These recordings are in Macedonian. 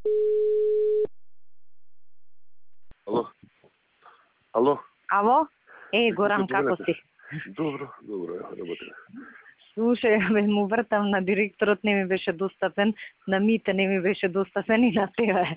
Ало? Ало? Ало? Горан, како си? Добро, работи. Слушај, му вртам на директорот, не ми беше достапен, на Мите не ми беше достапен и на тебе.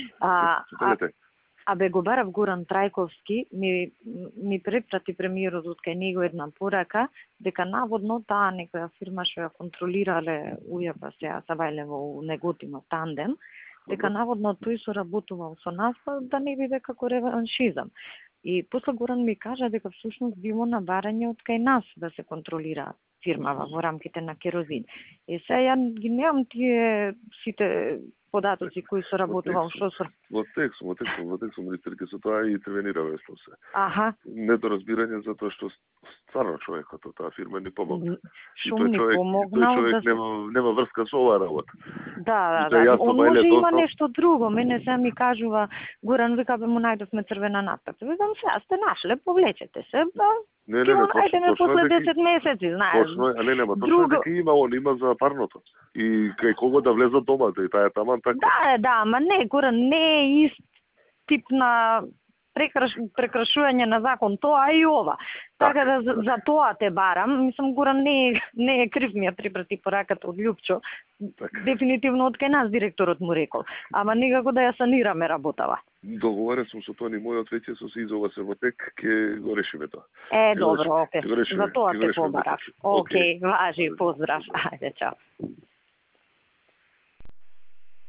Го барав Горан Трајковски, ми препрати премиерот од кај него една порака, дека наводно таа некоја фирма што ја контролирале УЈП сега Савајлево у Неготино тандем, дека наводно тој соработувал со нас, да не биде како реваншизам. И после Горан ми кажа дека всушност било набарање од кај нас да се контролира фирмава во рамките на Керозин. И сега ја ги немам тие сите податоци кои соработувал, што со... Во текст, министерке со тоа и интервенираме со се. Аха. Недоразбирање за тоа што стварно човекот од таа фирма ни помогна. Шо ми помогнал? Тој човек нема врска со оваа работа. Да. Он може има нешто друго. Мене се ми кажува, Горан, вика, му најдовме црвена надписа. Викам, сега сте нашле, повлечете се. Не, најдеме после 10 месеци, знаеш. Точно е, точно дека има за парното. И кај кого да влезат домата, и таа е таман така. Да, ама не, Горан, не е ист тип на прекршување на закон, тоа и ова. Така да за тоа те барам. Мислам, Горан не е крив, ми ја припрати пораката од Љупчо. Дефинитивно од кај нас директорот му рекол. Ама никако да ја санираме работава. Договорен сум со Тони, мојот веќе со изова се во тек, ќе го решиме тоа. Добро, окей. За тоа те побарав. Окей, важи, поздрав. Ајде, чао.